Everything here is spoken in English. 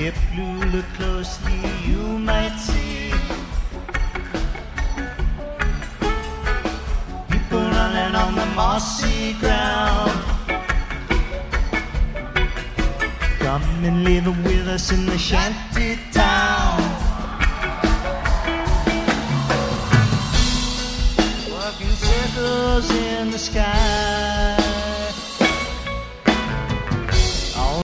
If you look closely, you might see people running on the mossy ground. Come and live with us in the shanty town. Walking circles in the sky.